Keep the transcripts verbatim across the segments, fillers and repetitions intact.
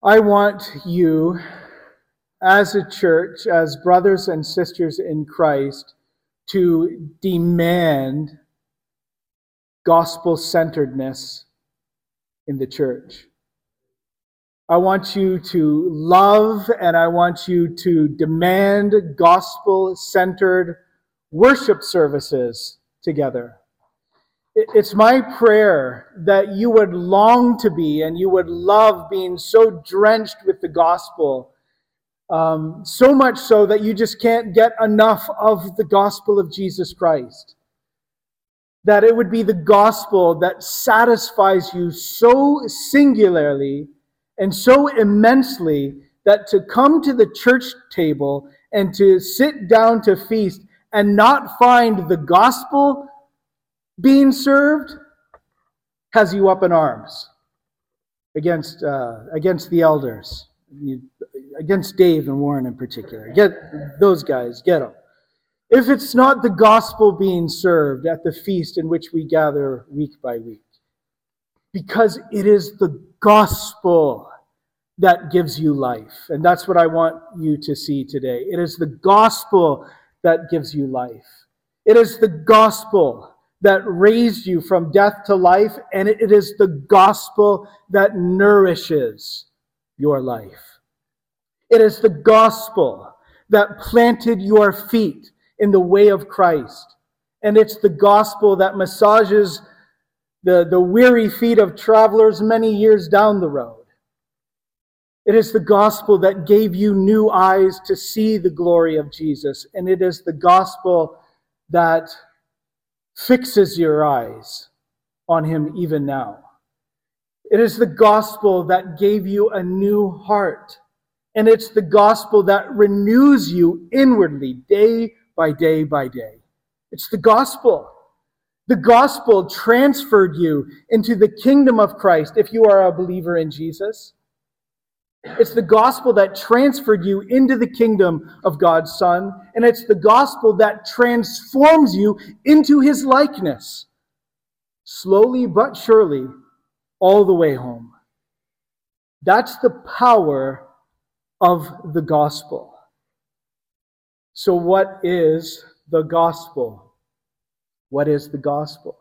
I want you, as a church, as brothers and sisters in Christ, to demand gospel-centeredness in the church. I want you to love and I want you to demand gospel-centered worship services together. It's my prayer that you would long to be and you would love being so drenched with the gospel, um, so much so that you just can't get enough of the gospel of Jesus Christ. That it would be the gospel that satisfies you so singularly and so immensely that to come to the church table and to sit down to feast and not find the gospel being served has you up in arms against uh, against the elders, you, against Dave and Warren in particular. Get those guys, get them. If it's not the gospel being served at the feast in which we gather week by week, because it is the gospel that gives you life. And that's what I want you to see today. It is the gospel that gives you life. It is the gospel that raised you from death to life, and it is the gospel that nourishes your life. It is the gospel that planted your feet in the way of Christ, and it's the gospel that massages the, the weary feet of travelers many years down the road. It is the gospel that gave you new eyes to see the glory of Jesus, and it is the gospel that fixes your eyes on him even now. It is the gospel that gave you a new heart, and it's the gospel that renews you inwardly day by day by day. It's the gospel. The gospel transferred you into the kingdom of Christ if you are a believer in Jesus. It's the gospel that transferred you into the kingdom of God's Son, and it's the gospel that transforms you into his likeness, slowly but surely, all the way home. That's the power of the gospel. So what is the gospel? What is the gospel?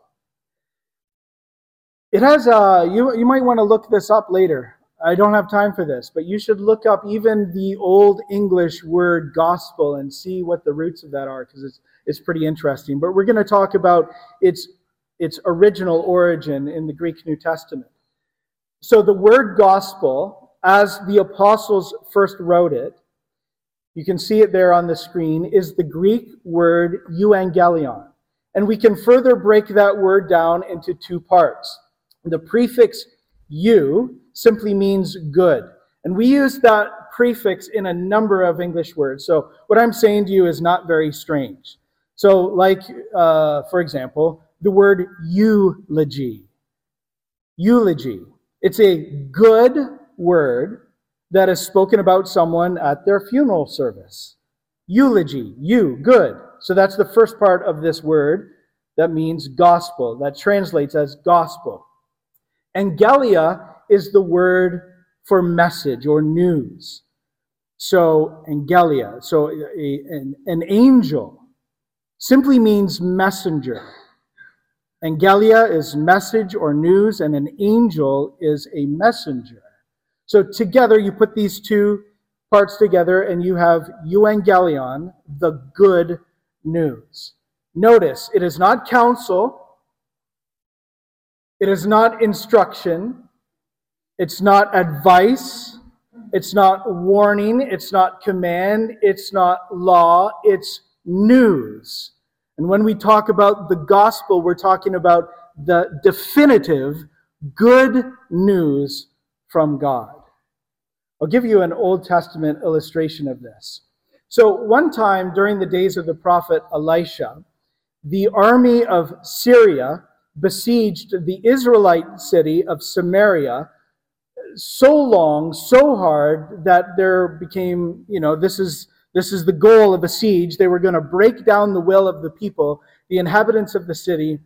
It has a, you, you might want to look this up later. I don't have time for this, but you should look up even the Old English word gospel and see what the roots of that are, because it's it's pretty interesting. But we're going to talk about its its original origin in the Greek New Testament. So the word gospel, as the apostles first wrote it, you can see it there on the screen, is the Greek word euangelion. And we can further break that word down into two parts. The prefix eu simply means good. And we use that prefix in a number of English words. So what I'm saying to you is not very strange. So like, uh, for example, the word eulogy. Eulogy. It's a good word that is spoken about someone at their funeral service. Eulogy. You. Good. So that's the first part of this word that means gospel. That translates as gospel. Angelia is the word for message or news. So, angelia, so a, an, an angel simply means messenger. Angelia is message or news, and an angel is a messenger. So together, you put these two parts together, and you have euangelion, the good news. Notice, it is not counsel, it is not instruction, it's not advice, it's not warning, it's not command, it's not law, it's news. And when we talk about the gospel, we're talking about the definitive good news from God. I'll give you an Old Testament illustration of this. So one time during the days of the prophet Elisha, the army of Syria besieged the Israelite city of Samaria so long, so hard, that there became, you know, this is this is the goal of a siege. They were going to break down the will of the people, the inhabitants of the city.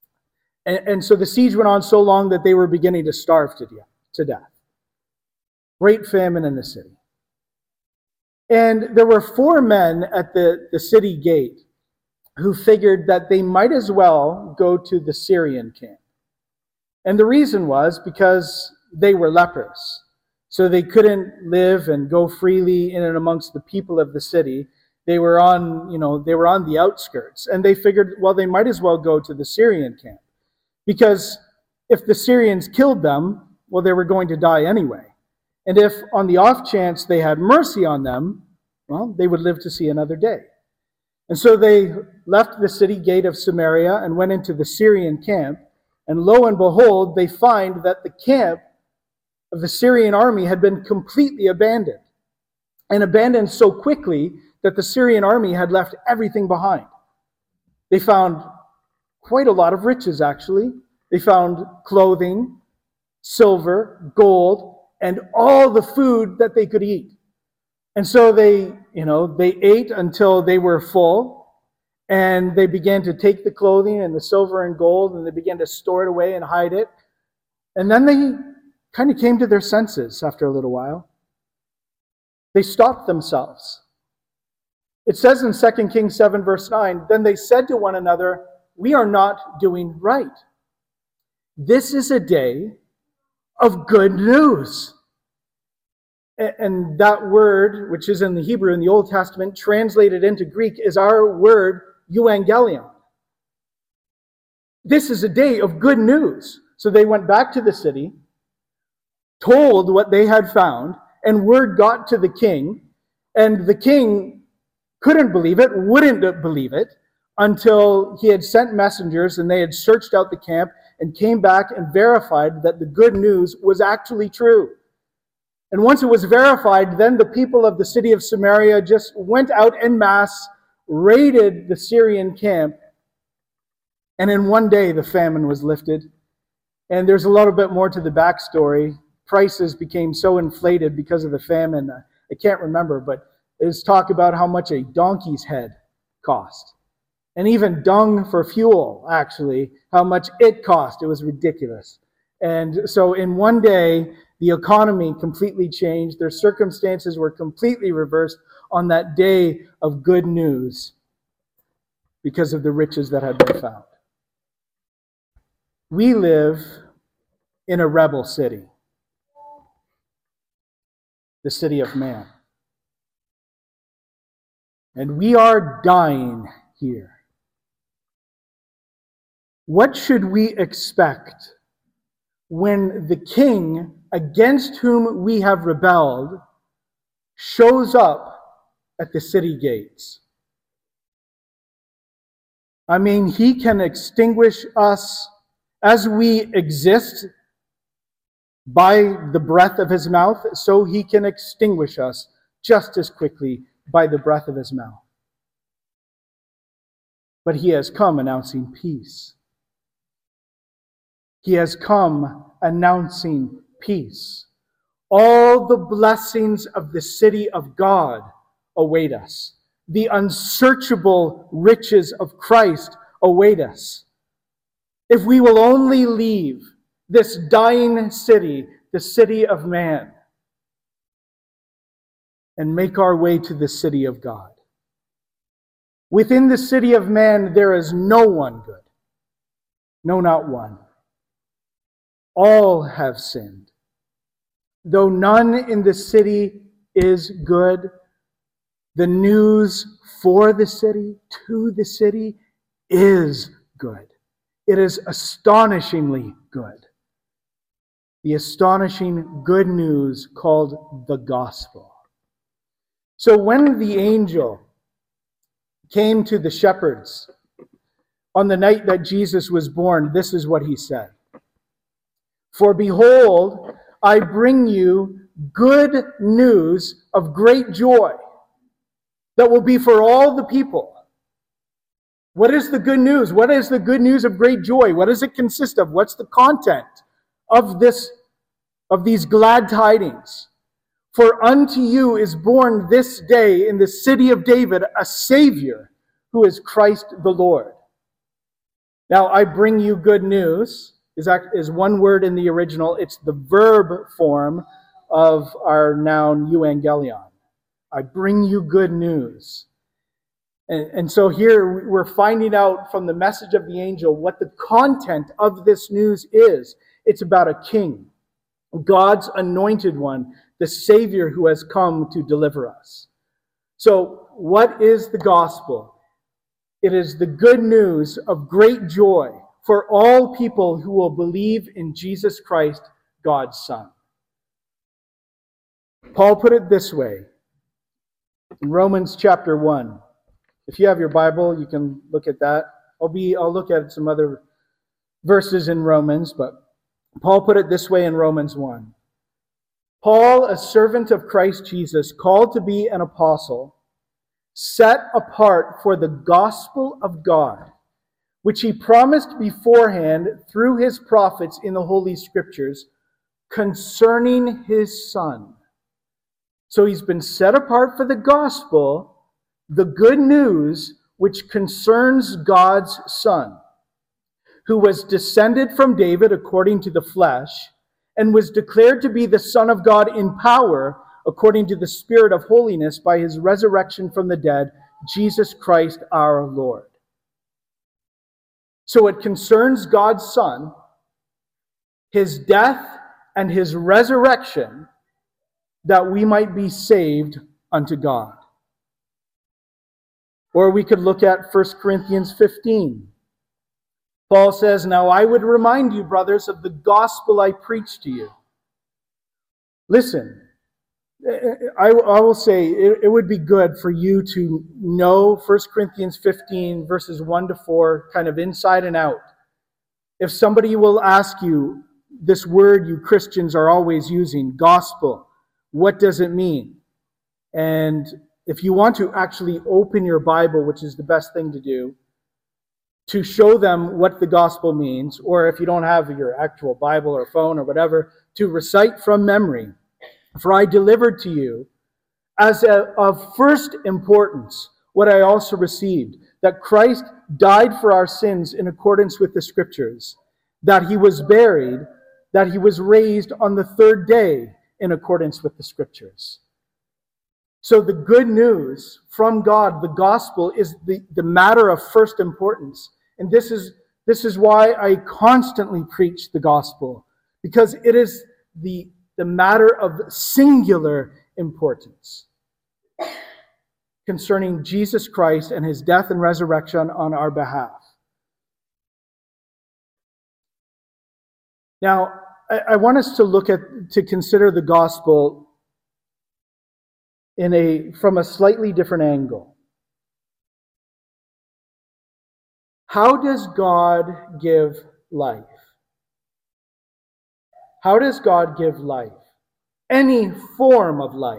And, and so the siege went on so long that they were beginning to starve to death. To death. Great famine in the city. And there were four men at the, the city gate who figured that they might as well go to the Syrian camp. And the reason was because they were lepers. So they couldn't live and go freely in and amongst the people of the city. They were on, you know, they were on the outskirts. And they figured, well, they might as well go to the Syrian camp. Because if the Syrians killed them, well, they were going to die anyway. And if on the off chance they had mercy on them, well, they would live to see another day. And so they left the city gate of Samaria and went into the Syrian camp. And lo and behold, they find that the camp of the Syrian army had been completely abandoned. And abandoned so quickly that the Syrian army had left everything behind. They found quite a lot of riches, actually. They found clothing, silver, gold, and all the food that they could eat. And so they, you know, they ate until they were full, and they began to take the clothing and the silver and gold, and they began to store it away and hide it. And then they kind of came to their senses after a little while. They stopped themselves. It says in Second Kings seven, verse nine, then they said to one another, we are not doing right. This is a day of good news. And that word, which is in the Hebrew in the Old Testament, translated into Greek, is our word euangelion. This is a day of good news. So they went back to the city, told what they had found, and word got to the king, and the king couldn't believe it, wouldn't believe it, until he had sent messengers and they had searched out the camp and came back and verified that the good news was actually true. And once it was verified, then the people of the city of Samaria just went out en masse, raided the Syrian camp, and in one day the famine was lifted. And there's a little bit more to the backstory. Prices became so inflated because of the famine. I can't remember, but there's talk about how much a donkey's head cost. And even dung for fuel, actually, how much it cost. It was ridiculous. And so in one day, the economy completely changed. Their circumstances were completely reversed on that day of good news because of the riches that had been found. We live in a rebel city, the city of man. And we are dying here. What should we expect when the king against whom we have rebelled shows up at the city gates? I mean, he can extinguish us as we exist by the breath of his mouth, so he can extinguish us just as quickly by the breath of his mouth. But he has come announcing peace. He has come announcing peace. All the blessings of the city of God await us. The unsearchable riches of Christ await us. If we will only leave this dying city, the city of man, and make our way to the city of God. Within the city of man, there is no one good. No, not one. All have sinned. Though none in the city is good, the news for the city, to the city, is good. It is astonishingly good. The astonishing good news called the gospel. So when the angel came to the shepherds on the night that Jesus was born, this is what he said. For behold, I bring you good news of great joy that will be for all the people. What is the good news? What is the good news of great joy? What does it consist of? What's the content of this, of these glad tidings? For unto you is born this day in the city of David a Savior, who is Christ the Lord. Now, I bring you good news is, is one word in the original. It's the verb form of our noun euangelion. I bring you good news. And, and so here we're finding out from the message of the angel what the content of this news is. It's about a king, God's anointed one, the Savior who has come to deliver us. So what is the gospel? It is the good news of great joy for all people who will believe in Jesus Christ, God's Son. Paul put it this way in Romans chapter one. If you have your Bible, you can look at that. I'll be I'll look at some other verses in Romans, but Paul put it this way in Romans one. Paul, a servant of Christ Jesus, called to be an apostle, set apart for the gospel of God, which he promised beforehand through his prophets in the Holy Scriptures, concerning his Son. So he's been set apart for the gospel, the good news which concerns God's Son, who was descended from David according to the flesh, and was declared to be the Son of God in power according to the Spirit of holiness by his resurrection from the dead, Jesus Christ our Lord. So it concerns God's Son, his death and his resurrection, that we might be saved unto God. Or we could look at First Corinthians fifteen. Paul says, now I would remind you, brothers, of the gospel I preached to you. Listen, I, I will say it, it would be good for you to know First Corinthians fifteen, verses one to four, kind of inside and out. If somebody will ask you, this word you Christians are always using, gospel, what does it mean? And if you want to actually open your Bible, which is the best thing to do, to show them what the gospel means, or if you don't have your actual Bible or phone or whatever, to recite from memory. For I delivered to you as a, of first importance what I also received, that Christ died for our sins in accordance with the Scriptures, that he was buried, that he was raised on the third day in accordance with the Scriptures. So the good news from God, the gospel, is the, the matter of first importance. And this is, this is why I constantly preach the gospel, because it is the, the matter of singular importance concerning Jesus Christ and his death and resurrection on our behalf. Now, I, I want us to look at, to consider the gospel in a, from a slightly different angle. How does God give life? How does God give life? Any form of life.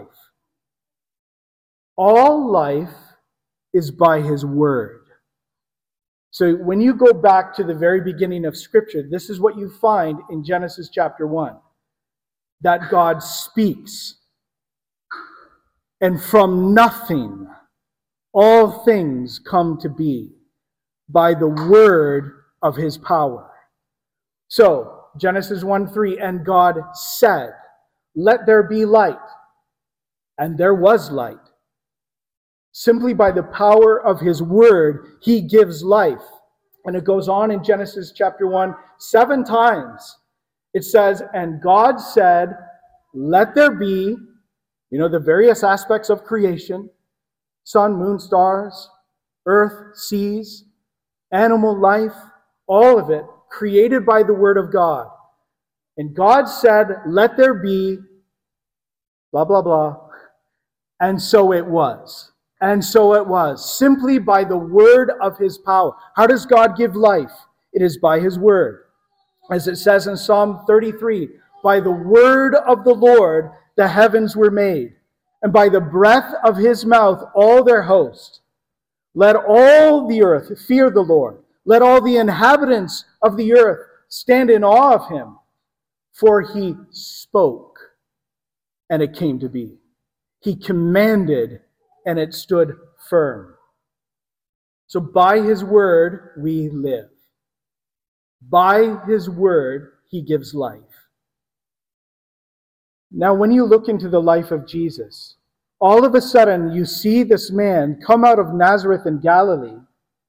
All life is by his word. So when you go back to the very beginning of Scripture, this is what you find in Genesis chapter one. That God speaks. And from nothing, all things come to be by the word of his power. So, Genesis one three, and God said, let there be light. And there was light. Simply by the power of his word, he gives life. And it goes on in Genesis chapter one, seven times. It says, and God said, let there be, you know, the various aspects of creation, sun, moon, stars, earth, seas, animal life, all of it created by the word of God. And God said, let there be, blah, blah, blah. And so it was. And so it was. Simply by the word of his power. How does God give life? It is by his word. As it says in Psalm thirty-three, by the word of the Lord the heavens were made, and by the breath of his mouth all their host. Let all the earth fear the Lord. Let all the inhabitants of the earth stand in awe of him. For he spoke, and it came to be. He commanded, and it stood firm. So by his word we live. By his word he gives life. Now, when you look into the life of Jesus, all of a sudden you see this man come out of Nazareth in Galilee,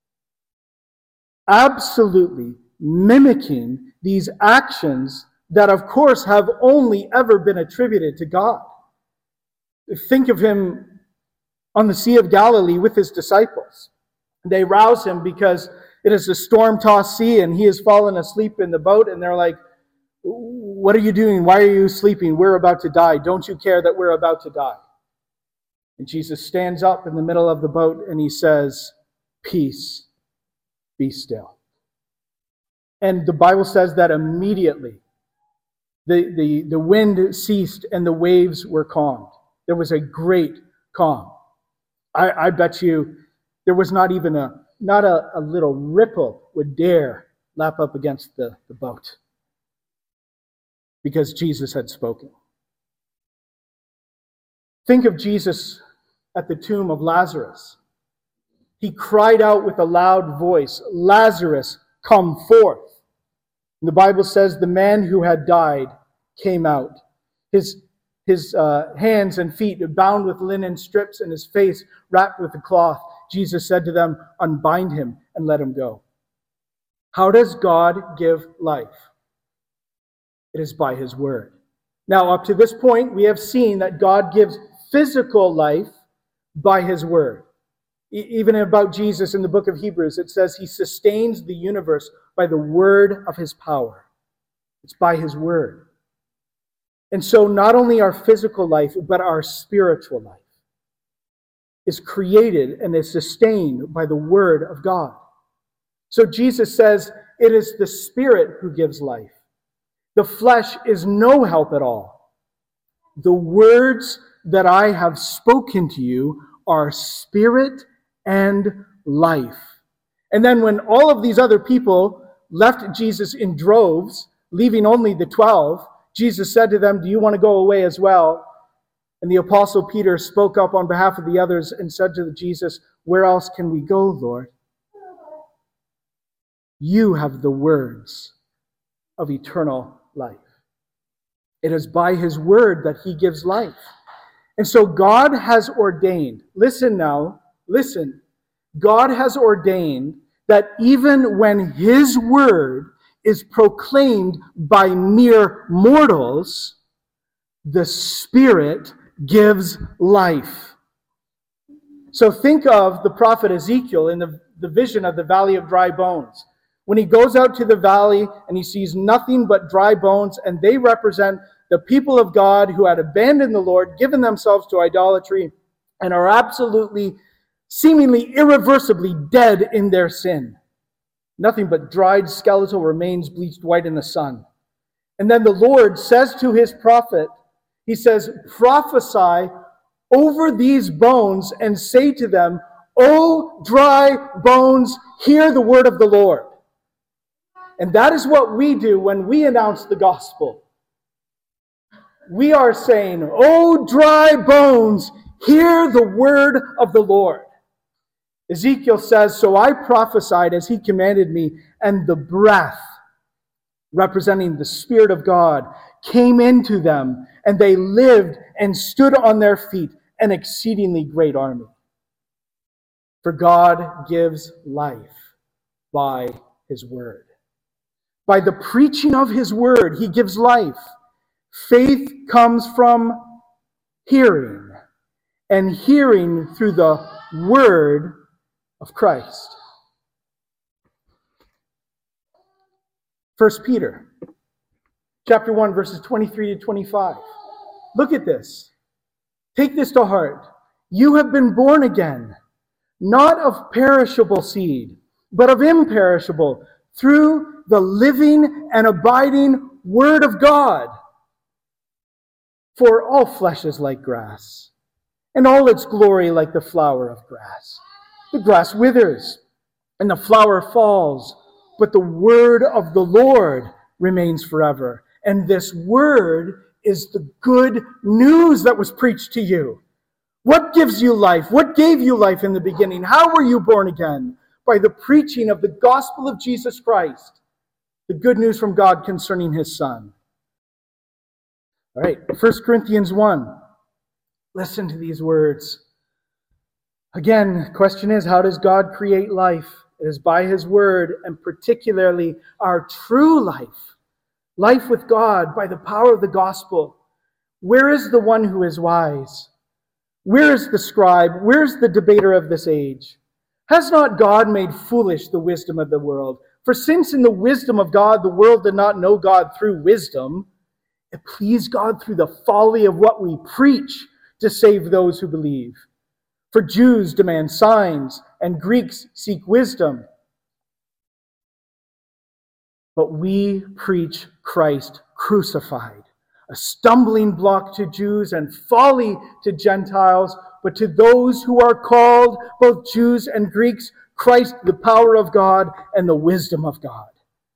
absolutely mimicking these actions that, of course, have only ever been attributed to God. Think of him on the Sea of Galilee with his disciples. They rouse him because it is a storm-tossed sea and he has fallen asleep in the boat, and they're like, "What are you doing? Why are you sleeping? We're about to die. Don't you care that we're about to die?" And Jesus stands up in the middle of the boat and he says, "Peace, be still." And the Bible says that immediately the, the, the wind ceased and the waves were calmed. There was a great calm. I, I bet you there was not even a, not a, a little ripple would dare lap up against the, the boat, because Jesus had spoken. Think of Jesus at the tomb of Lazarus. He cried out with a loud voice, "Lazarus, come forth." And the Bible says the man who had died came out. His, his uh, hands and feet bound with linen strips and his face wrapped with a cloth. Jesus said to them, "Unbind him and let him go." How does God give life? It is by his word. Now, up to this point, we have seen that God gives physical life by his word. E- even about Jesus in the book of Hebrews, it says he sustains the universe by the word of his power. It's by his word. And so not only our physical life, but our spiritual life is created and is sustained by the word of God. So Jesus says it is the Spirit who gives life. The flesh is no help at all. The words that I have spoken to you are spirit and life. And then when all of these other people left Jesus in droves, leaving only the twelve, Jesus said to them, "Do you want to go away as well?" And the apostle Peter spoke up on behalf of the others and said to Jesus, "Where else can we go, Lord? You have the words of eternal life." It is by his word that he gives life. And so God has ordained, listen now, listen, God has ordained that even when his word is proclaimed by mere mortals, the Spirit gives life. So think of the prophet Ezekiel in the, the vision of the valley of dry bones. When he goes out to the valley and he sees nothing but dry bones, and they represent the people of God who had abandoned the Lord, given themselves to idolatry, and are absolutely, seemingly irreversibly dead in their sin. Nothing but dried skeletal remains bleached white in the sun. And then the Lord says to his prophet, he says, "Prophesy over these bones and say to them, 'O dry bones, hear the word of the Lord.'" And that is what we do when we announce the gospel. We are saying, "O dry bones, hear the word of the Lord." Ezekiel says, "So I prophesied as he commanded me, and the breath," representing the Spirit of God, "came into them, and they lived and stood on their feet, an exceedingly great army." For God gives life by his word. By the preaching of his word, he gives life. Faith comes from hearing, and hearing through the word of Christ. First Peter chapter one, verses twenty-three to twenty-five. Look at this. Take this to heart. "You have been born again, not of perishable seed, but of imperishable, through the living and abiding word of God. For all flesh is like grass, and all its glory like the flower of grass. The grass withers, and the flower falls, but the word of the Lord remains forever." And this word is the good news that was preached to you. What gives you life? What gave you life in the beginning? How were you born again? By the preaching of the gospel of Jesus Christ, the good news from God concerning his Son. All right, First Corinthians one. Listen to these words. Again, question is, how does God create life? It is by his word, and particularly our true life. Life with God by the power of the gospel. Where is the one who is wise? Where is the scribe? Where is the debater of this age? Has not God made foolish the wisdom of the world? For since in the wisdom of God the world did not know God through wisdom, it pleased God through the folly of what we preach to save those who believe. For Jews demand signs, and Greeks seek wisdom. But we preach Christ crucified, a stumbling block to Jews and folly to Gentiles, but to those who are called, both Jews and Greeks, Christ, the power of God and the wisdom of God.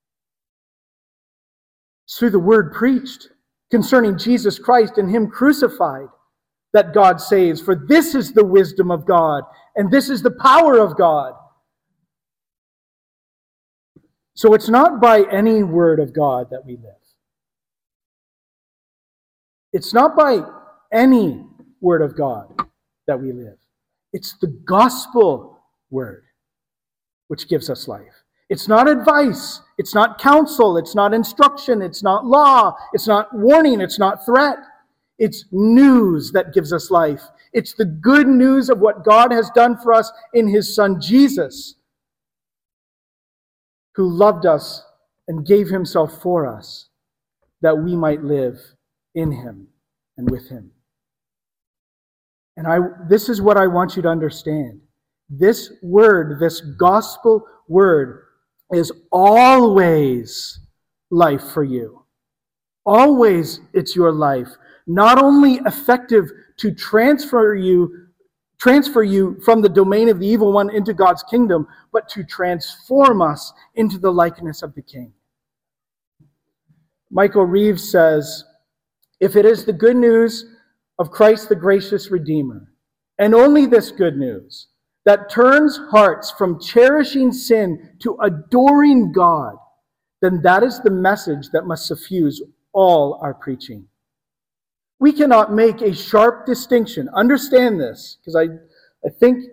It's through the word preached concerning Jesus Christ and him crucified that God saves. For this is the wisdom of God, and this is the power of God. So it's not by any word of God that we live. It's not by any word of God that we live. It's the gospel word which gives us life. It's not advice. It's not counsel. It's not instruction. It's not law. It's not warning. It's not threat. It's news that gives us life. It's the good news of what God has done for us in his Son Jesus, who loved us and gave himself for us, that we might live in him and with him. And I, this is what I want you to understand. This word, this gospel word, is always life for you. Always it's your life. Not only effective to transfer you, transfer you from the domain of the evil one into God's kingdom, but to transform us into the likeness of the King. Michael Reeves says, if it is the good news of Christ the gracious Redeemer, and only this good news, that turns hearts from cherishing sin to adoring God, then that is the message that must suffuse all our preaching. We cannot make a sharp distinction. Understand this, because I, I think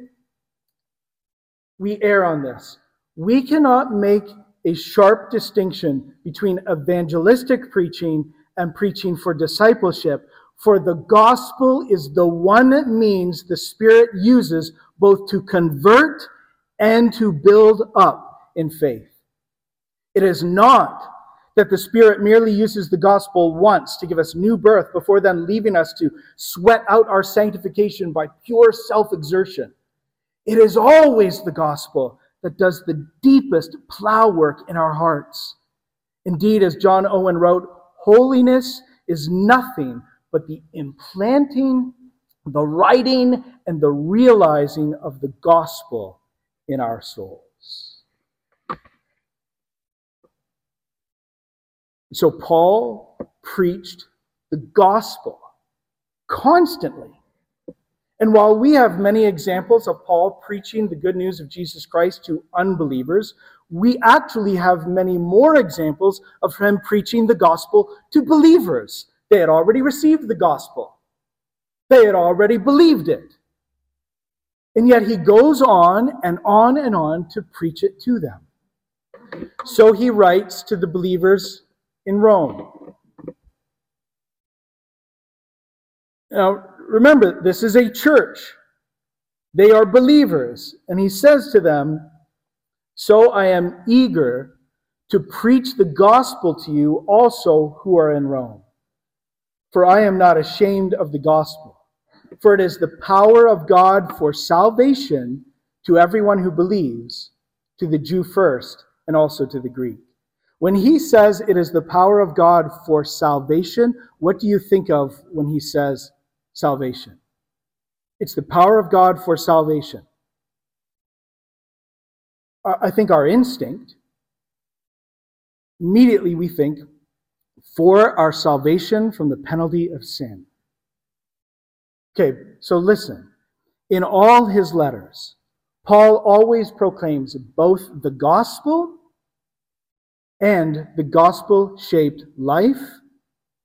we err on this. We cannot make a sharp distinction between evangelistic preaching and preaching for discipleship, for the gospel is the one means the Spirit uses both to convert and to build up in faith. It is not that the Spirit merely uses the gospel once to give us new birth before then leaving us to sweat out our sanctification by pure self-exertion. It is always the gospel that does the deepest plow work in our hearts. Indeed, as John Owen wrote, holiness is nothing but the implanting, the writing, and the realizing of the gospel in our souls. So Paul preached the gospel constantly. And while we have many examples of Paul preaching the good news of Jesus Christ to unbelievers, we actually have many more examples of him preaching the gospel to believers. They had already received the gospel. They had already believed it. And yet he goes on and on and on to preach it to them. So he writes to the believers in Rome. Now, remember, this is a church. They are believers. And he says to them, so I am eager to preach the gospel to you also who are in Rome. For I am not ashamed of the gospel. For it is the power of God for salvation to everyone who believes, to the Jew first, and also to the Greek. When he says it is the power of God for salvation, what do you think of when he says salvation? It's the power of God for salvation. I think our instinct, immediately we think, for our salvation from the penalty of sin. Okay, so listen. In all his letters, Paul always proclaims both the gospel and the gospel-shaped life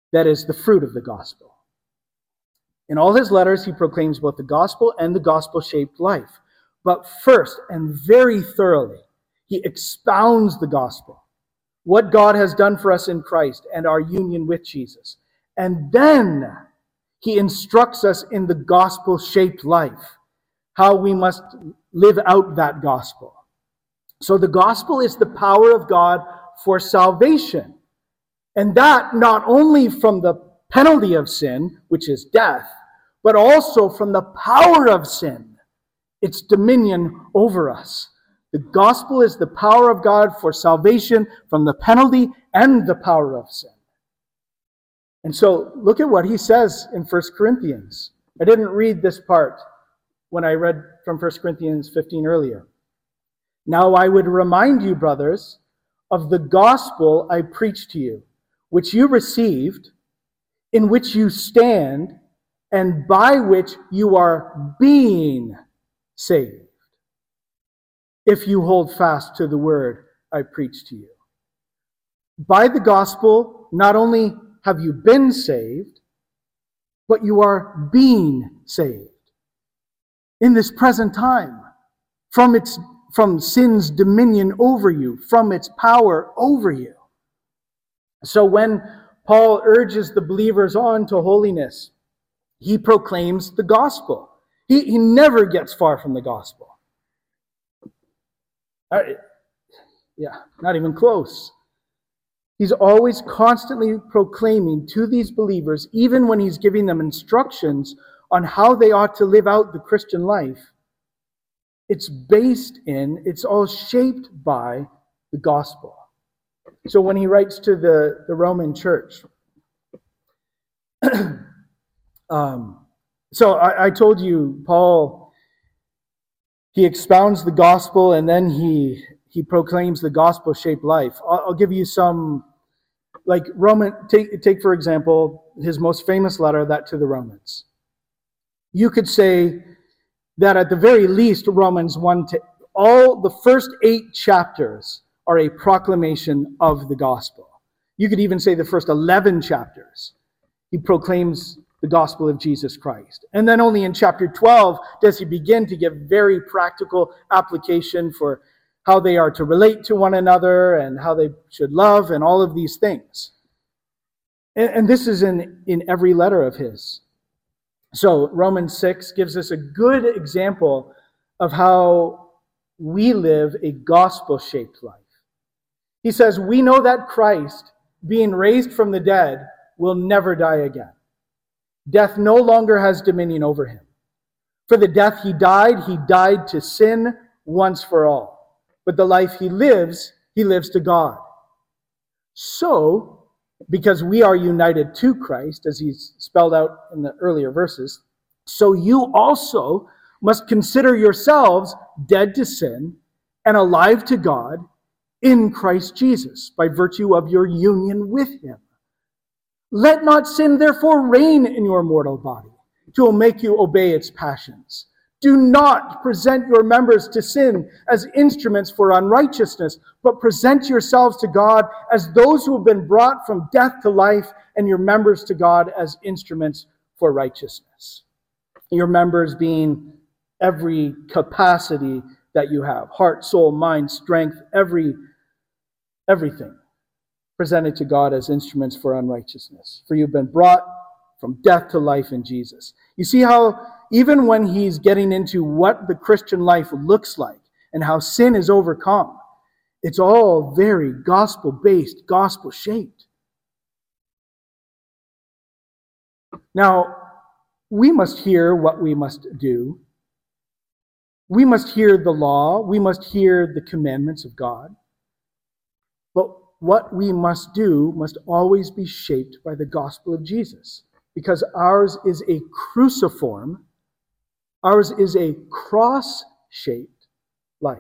that is the fruit of the gospel. In all his letters, he proclaims both the gospel and the gospel-shaped life. But first, and very thoroughly, he expounds the gospel, what God has done for us in Christ and our union with Jesus. And then he instructs us in the gospel-shaped life, how we must live out that gospel. So the gospel is the power of God for salvation. And that not only from the penalty of sin, which is death, but also from the power of sin, its dominion over us. The gospel is the power of God for salvation from the penalty and the power of sin. And so look at what he says in First Corinthians. I didn't read this part when I read from First Corinthians fifteen earlier. Now I would remind you, brothers, of the gospel I preached to you, which you received, in which you stand, and by which you are being saved, if you hold fast to the word I preached to you. By the gospel, not only have you been saved, but you are being saved in this present time from its from sin's dominion over you, from its power over you. So when Paul urges the believers on to holiness, he proclaims the gospel. He, he never gets far from the gospel. Uh, yeah, not even close. He's always constantly proclaiming to these believers, even when he's giving them instructions on how they ought to live out the Christian life. It's based in, it's all shaped by the gospel. So when he writes to the, the Roman church, um, so I, I told you, Paul, he expounds the gospel and then he he proclaims the gospel-shaped life. I'll, I'll give you some, like Roman, take, take for example, his most famous letter, that to the Romans. You could say that at the very least, Romans one, to, all the first eight chapters are a proclamation of the gospel. You could even say the first eleven chapters, he proclaims the gospel of Jesus Christ. And then only in chapter twelve does he begin to give very practical application for how they are to relate to one another and how they should love and all of these things. And, and this is in, in every letter of his. So Romans six gives us a good example of how we live a gospel-shaped life. He says, we know that Christ, being raised from the dead, will never die again. Death no longer has dominion over him. For the death he died, he died to sin once for all. But the life he lives, he lives to God. So, because we are united to Christ, as he's spelled out in the earlier verses, so you also must consider yourselves dead to sin and alive to God in Christ Jesus, by virtue of your union with him. Let not sin therefore reign in your mortal body, to make you obey its passions. Do not present your members to sin as instruments for unrighteousness, but present yourselves to God as those who have been brought from death to life, and your members to God as instruments for righteousness. Your members being every capacity that you have, heart, soul, mind, strength, every everything presented to God as instruments for unrighteousness. For you've been brought from death to life in Jesus. You see how even when he's getting into what the Christian life looks like and how sin is overcome, it's all very gospel-based, gospel-shaped. Now, we must hear what we must do. We must hear the law. We must hear the commandments of God. But what we must do must always be shaped by the gospel of Jesus, because ours is a cruciform, ours is a cross-shaped life.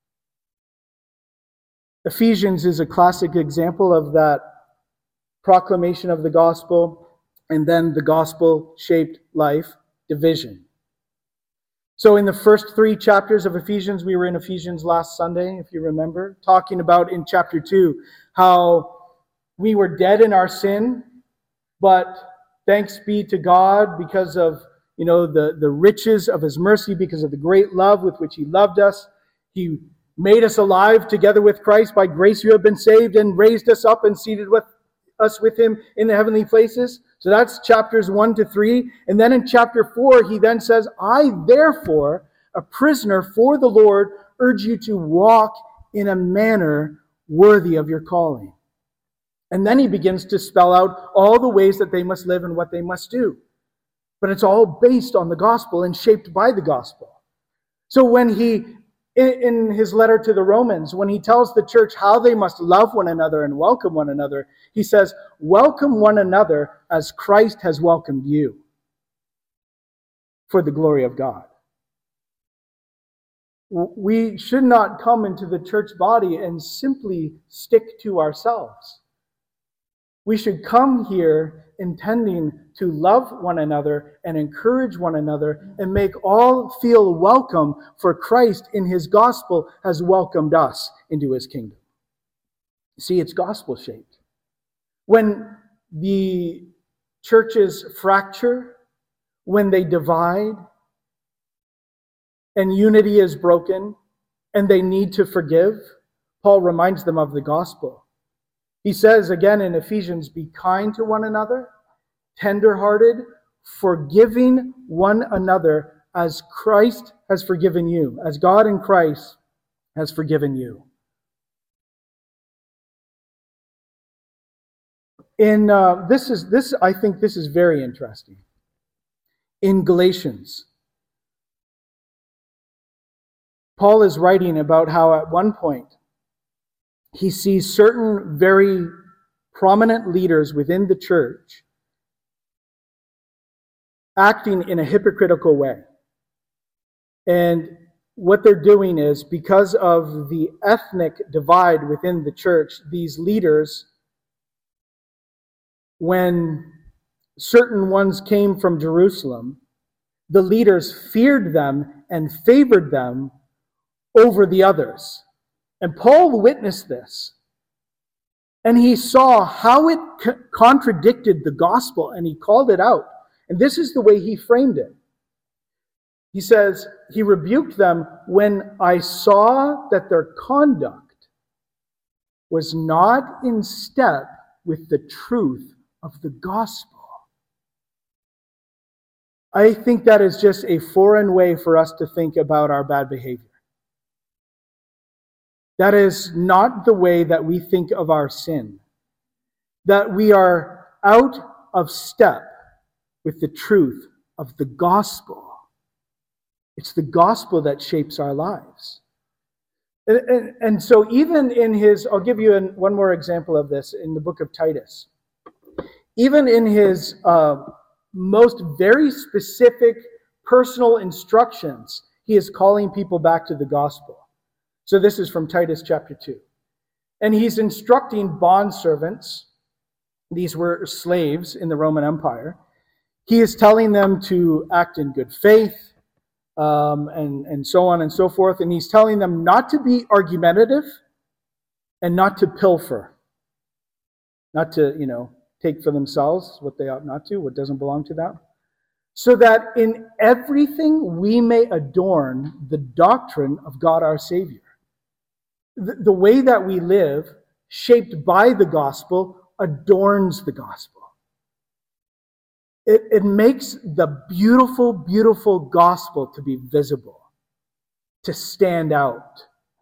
Ephesians is a classic example of that proclamation of the gospel and then the gospel-shaped life division. So in the first three chapters of Ephesians, we were in Ephesians last Sunday, if you remember, talking about in chapter two how we were dead in our sin, But thanks be to God because of, you know, the, the riches of his mercy, because of the great love with which he loved us. He made us alive together with Christ. By grace you have been saved, and raised us up and seated with us with him in the heavenly places. So that's chapters one to three. And then in chapter four, he then says, I therefore, a prisoner for the Lord, urge you to walk in a manner worthy of your calling. And then he begins to spell out all the ways that they must live and what they must do. But it's all based on the gospel and shaped by the gospel. So when he, in his letter to the Romans, when he tells the church how they must love one another and welcome one another, he says, welcome one another as Christ has welcomed you for the glory of God. We should not come into the church body and simply stick to ourselves. We should come here intending to love one another and encourage one another and make all feel welcome, for Christ in his gospel has welcomed us into his kingdom. See, it's gospel shaped. When the churches fracture, when they divide, and unity is broken, and they need to forgive, Paul reminds them of the gospel. He says again in Ephesians, be kind to one another, tender-hearted, forgiving one another as Christ has forgiven you, as God in Christ has forgiven you. In uh, this is this I think this is very interesting. In Galatians, Paul is writing about how at one point he sees certain very prominent leaders within the church acting in a hypocritical way. And what they're doing is, because of the ethnic divide within the church, these leaders, when certain ones came from Jerusalem, the leaders feared them and favored them over the others. And Paul witnessed this. And he saw how it co- contradicted the gospel, and he called it out. And this is the way he framed it. He says, he rebuked them when I saw that their conduct was not in step with the truth of the gospel. I think that is just a foreign way for us to think about our bad behavior. That is not the way that we think of our sin. That we are out of step with the truth of the gospel. It's the gospel that shapes our lives. And, and, and so even in his, I'll give you an, one more example of this in the book of Titus. Even in his uh, most very specific personal instructions, he is calling people back to the gospel. So this is from Titus chapter two. And he's instructing bondservants. These were slaves in the Roman Empire. He is telling them to act in good faith, um, and, and so on and so forth. And he's telling them not to be argumentative and not to pilfer. Not to, you know, take for themselves what they ought not to, what doesn't belong to them. So that in everything we may adorn the doctrine of God our Savior. The way that we live, shaped by the gospel, adorns the gospel. It, it makes the beautiful, beautiful gospel to be visible, to stand out.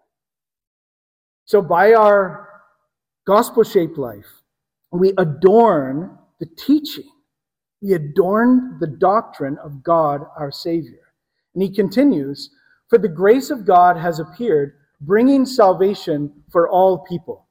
So by our gospel-shaped life, we adorn the teaching. We adorn the doctrine of God our Savior. And he continues, for the grace of God has appeared, bringing salvation for all people.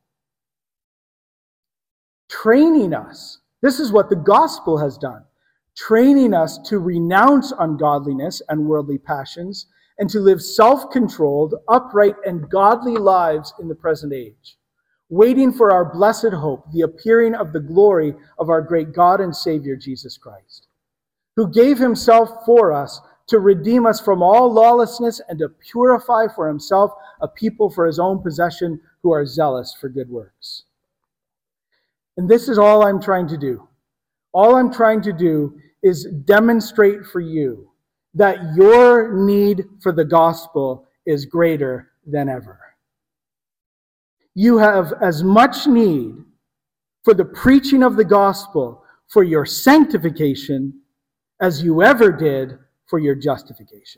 Training us. This is what the gospel has done. Training us to renounce ungodliness and worldly passions and to live self-controlled, upright, and godly lives in the present age, waiting for our blessed hope, the appearing of the glory of our great God and Savior, Jesus Christ, who gave himself for us to redeem us from all lawlessness and to purify for himself a people for his own possession who are zealous for good works. And this is all I'm trying to do. All I'm trying to do is demonstrate for you that your need for the gospel is greater than ever. You have as much need for the preaching of the gospel for your sanctification as you ever did for your justification.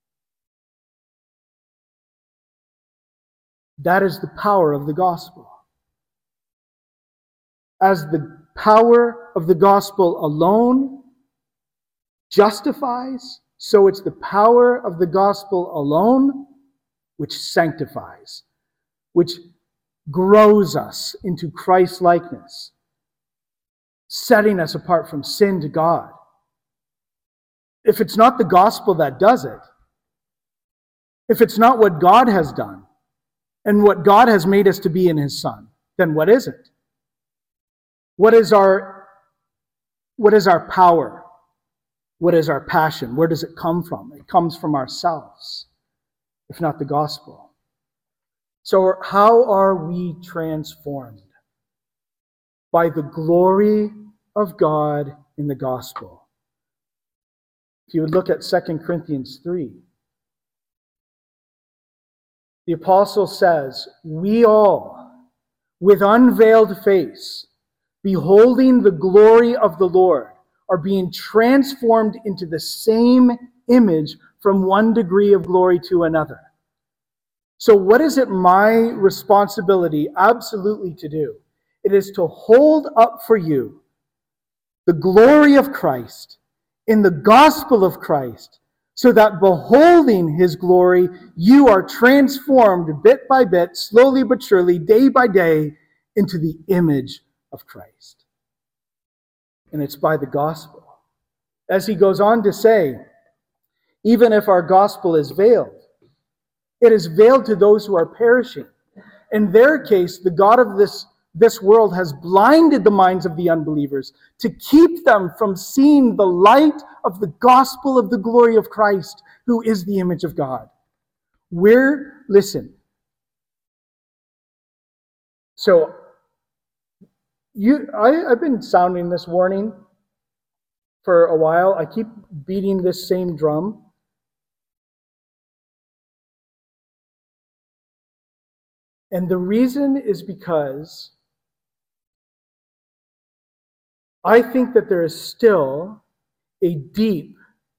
That is the power of the gospel. As the power of the gospel alone justifies, so it's the power of the gospel alone which sanctifies, which grows us into Christ-likeness, setting us apart from sin to God. If it's not the gospel that does it, if it's not what God has done and what God has made us to be in His Son, then what is it? What is our, what is our power? What is our passion? Where does it come from? It comes from ourselves, if not the gospel. So how are we transformed? By the glory of God in the gospel. If you would look at Second Corinthians three, the apostle says, "We all, with unveiled face, beholding the glory of the Lord, are being transformed into the same image from one degree of glory to another." So what is it my responsibility absolutely to do? It is to hold up for you the glory of Christ in the gospel of Christ, so that beholding His glory, you are transformed bit by bit, slowly but surely, day by day, into the image of Christ. And it's by the gospel. As he goes on to say, even if our gospel is veiled, it is veiled to those who are perishing. In their case, the God of this, this world has blinded the minds of the unbelievers to keep them from seeing the light of the gospel of the glory of Christ, who is the image of God. We're, listen, so you, I, I've been sounding this warning for a while. I keep beating this same drum. And the reason is because I think that there is still a deep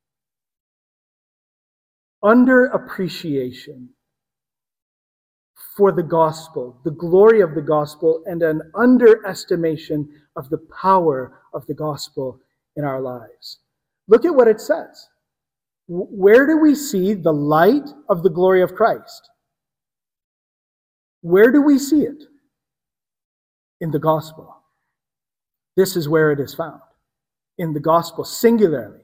underappreciation for the gospel, the glory of the gospel, and an underestimation of the power of the gospel in our lives. Look at what it says. Where do we see the light of the glory of Christ? Where do we see it? In the gospel. This is where it is found. In the gospel, singularly.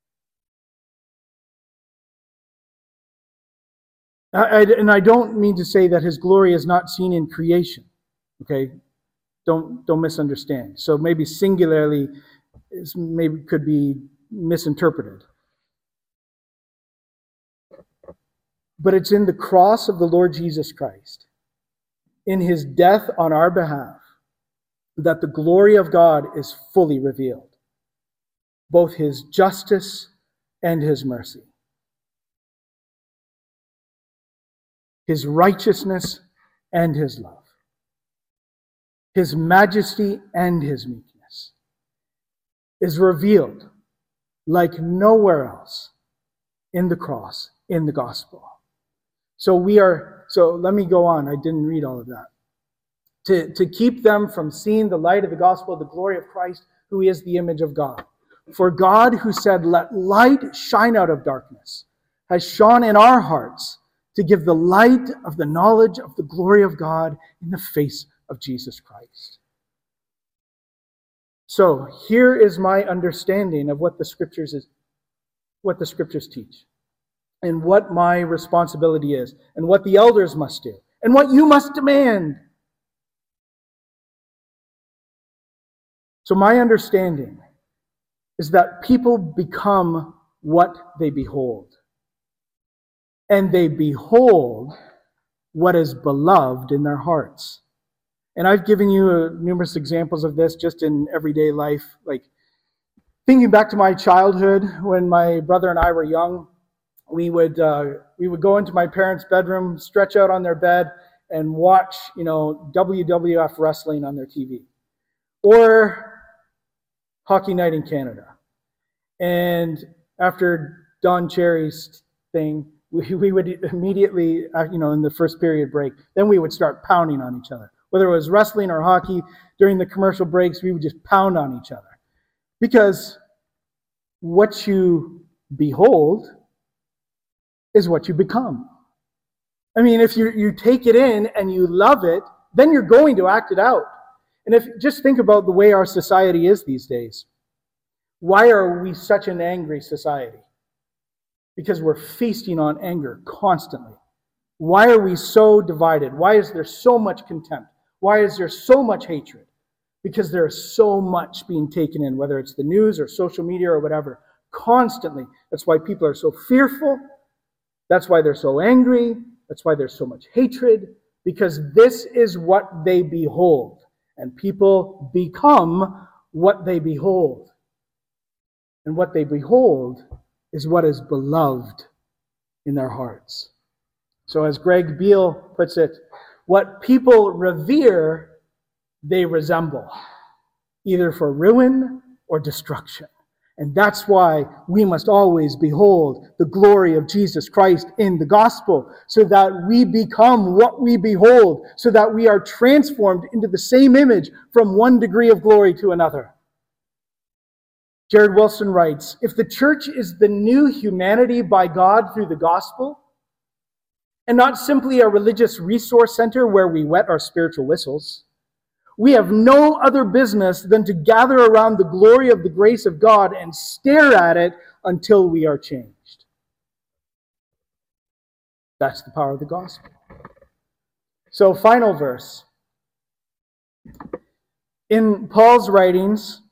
I, I, and I don't mean to say that His glory is not seen in creation. Okay? Don't, don't misunderstand. So maybe singularly is, maybe could be misinterpreted. But it's in the cross of the Lord Jesus Christ, in His death on our behalf, that the glory of God is fully revealed. Both His justice and His mercy. His righteousness and His love. His majesty and His meekness is revealed like nowhere else in the cross, in the gospel. So we are, so let me go on. I didn't read all of that. To, to keep them from seeing the light of the gospel, the glory of Christ, who is the image of God. For God, who said, "Let light shine out of darkness," has shone in our hearts to give the light of the knowledge of the glory of God in the face of Jesus Christ. So here is my understanding of what the scriptures is, what the scriptures teach, and what my responsibility is, and what the elders must do, and what you must demand. So my understanding is that people become what they behold. And they behold what is beloved in their hearts. And I've given you uh, numerous examples of this just in everyday life. Like, Thinking back to my childhood, when my brother and I were young, we would uh, we would go into my parents' bedroom, stretch out on their bed, and watch, you know, W W F wrestling on their T V, or Hockey Night in Canada. And after Don Cherry's thing, we, we would immediately, you know, in the first period break, then we would start pounding on each other. Whether it was wrestling or hockey, during the commercial breaks, we would just pound on each other. Because what you behold is what you become. I mean, if you, you take it in and you love it, then you're going to act it out. And if just think about the way our society is these days. Why are we such an angry society? Because we're feasting on anger constantly. Why are we so divided? Why is there so much contempt? Why is there so much hatred? Because there is so much being taken in, whether it's the news or social media or whatever, constantly. That's why people are so fearful. That's why they're so angry. That's why there's so much hatred, because this is what they behold. And people become what they behold. And what they behold is what is beloved in their hearts. So as Greg Beale puts it, what people revere, they resemble, either for ruin or destruction. And that's why we must always behold the glory of Jesus Christ in the gospel, so that we become what we behold, so that we are transformed into the same image from one degree of glory to another. Jared Wilson writes, if the church is the new humanity by God through the gospel, and not simply a religious resource center where we wet our spiritual whistles, we have no other business than to gather around the glory of the grace of God and stare at it until we are changed. That's the power of the gospel. So, final verse. In Paul's writings,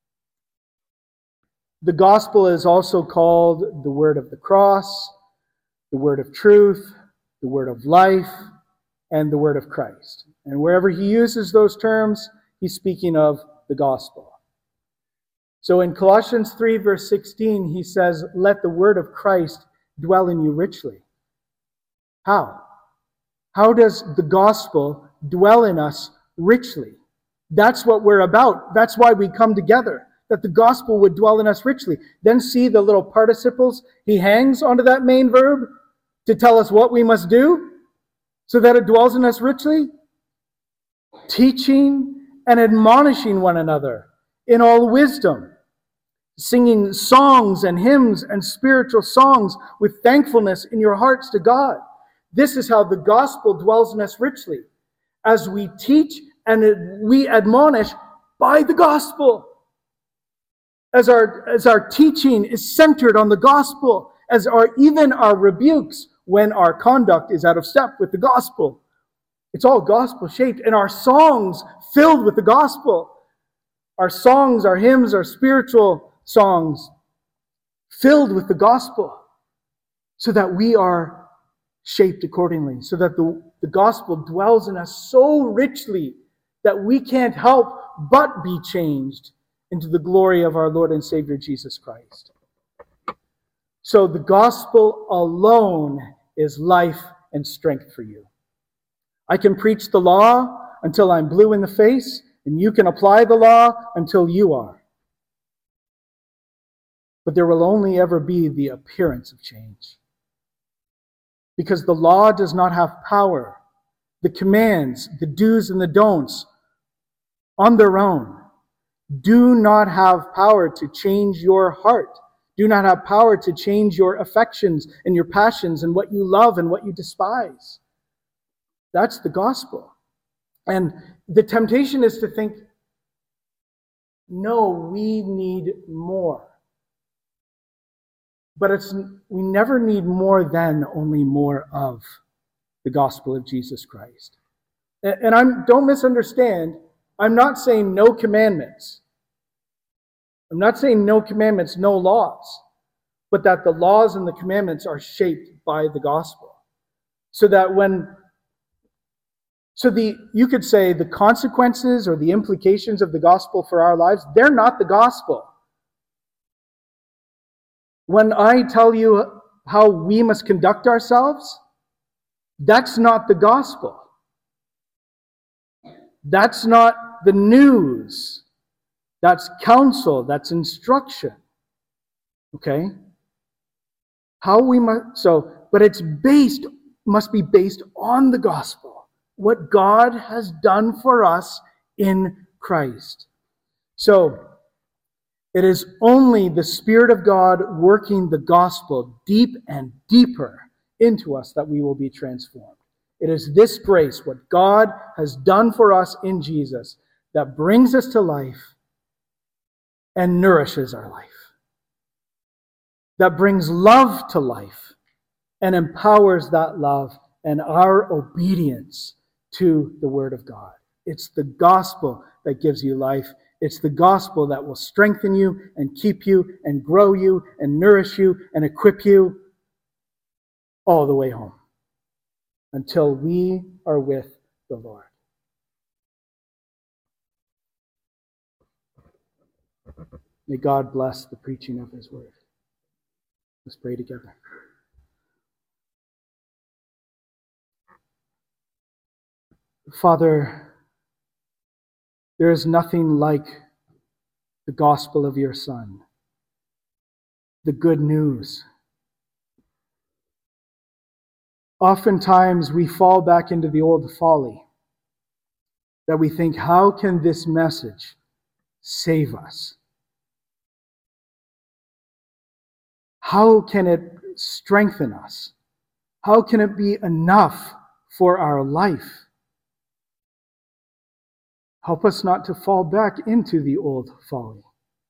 the gospel is also called the word of the cross, the word of truth, the word of life, and the word of Christ. And wherever he uses those terms, he's speaking of the gospel. So in Colossians three, verse sixteen, he says, let the word of Christ dwell in you richly. How? How does the gospel dwell in us richly? That's what we're about. That's why we come together, that the gospel would dwell in us richly. Then see the little participles he hangs onto that main verb to tell us what we must do so that it dwells in us richly. Teaching and admonishing one another in all wisdom, singing songs and hymns and spiritual songs with thankfulness in your hearts to God. This is how the gospel dwells in us richly, as we teach and we admonish by the gospel. As our, as our teaching is centered on the gospel, as our even our rebukes when our conduct is out of step with the gospel. It's all gospel-shaped, and our songs filled with the gospel. Our songs, our hymns, our spiritual songs filled with the gospel, so that we are shaped accordingly, so that the, the gospel dwells in us so richly that we can't help but be changed into the glory of our Lord and Savior Jesus Christ. So the gospel alone is life and strength for you. I can preach the law until I'm blue in the face, and you can apply the law until you are. But there will only ever be the appearance of change. Because the law does not have power. The commands, the do's and the don'ts, on their own, do not have power to change your heart. Do not have power to change your affections and your passions and what you love and what you despise. That's the gospel. And the temptation is to think, no, we need more. But it's we never need more than, only more of the gospel of Jesus Christ. And I'm don't misunderstand, I'm not saying no commandments. I'm not saying no commandments, no laws, but that the laws and the commandments are shaped by the gospel. So that when So the you could say the consequences or the implications of the gospel for our lives, they're not the gospel. When I tell you how we must conduct ourselves, that's not the gospel. That's not the news. That's counsel. That's instruction. Okay? How we must, so, but it's based, must be based on the gospel. What God has done for us in Christ. So, it is only the Spirit of God working the gospel deep and deeper into us that we will be transformed. It is this grace, what God has done for us in Jesus, that brings us to life and nourishes our life. That brings love to life and empowers that love and our obedience to the Word of God. It's the gospel that gives you life. It's the gospel that will strengthen you and keep you and grow you and nourish you and equip you all the way home until we are with the Lord. May God bless the preaching of His word. Let's pray together. Father, there is nothing like the gospel of your Son, the good news. Oftentimes we fall back into the old folly that we think, how can this message save us? How can it strengthen us? How can it be enough for our life? Help us not to fall back into the old folly.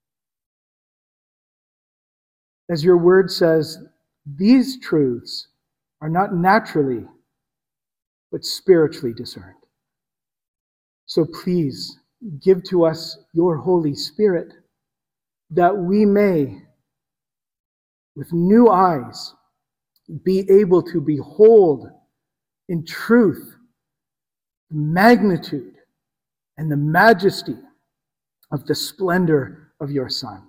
As your word says, these truths are not naturally, but spiritually discerned. So please give to us your Holy Spirit that we may, with new eyes, be able to behold in truth the magnitude and the majesty of the splendor of your Son,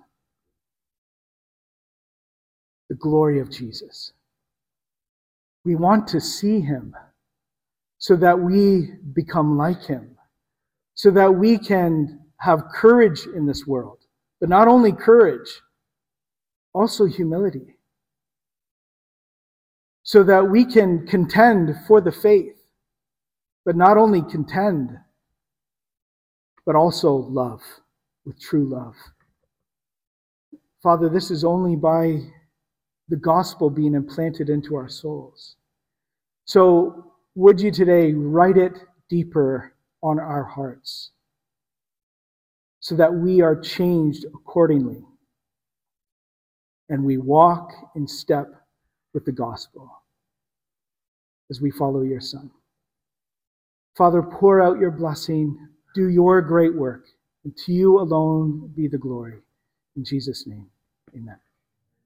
the glory of Jesus. We want to see him so that we become like him, so that we can have courage in this world, but not only courage, also humility, so that we can contend for the faith, but not only contend, but also love with true love. Father, this is only by the gospel being implanted into our souls. So would you today write it deeper on our hearts so that we are changed accordingly and we walk in step with the gospel as we follow your Son. Father, pour out your blessing, do your great work, and to you alone be the glory. In Jesus' name, amen.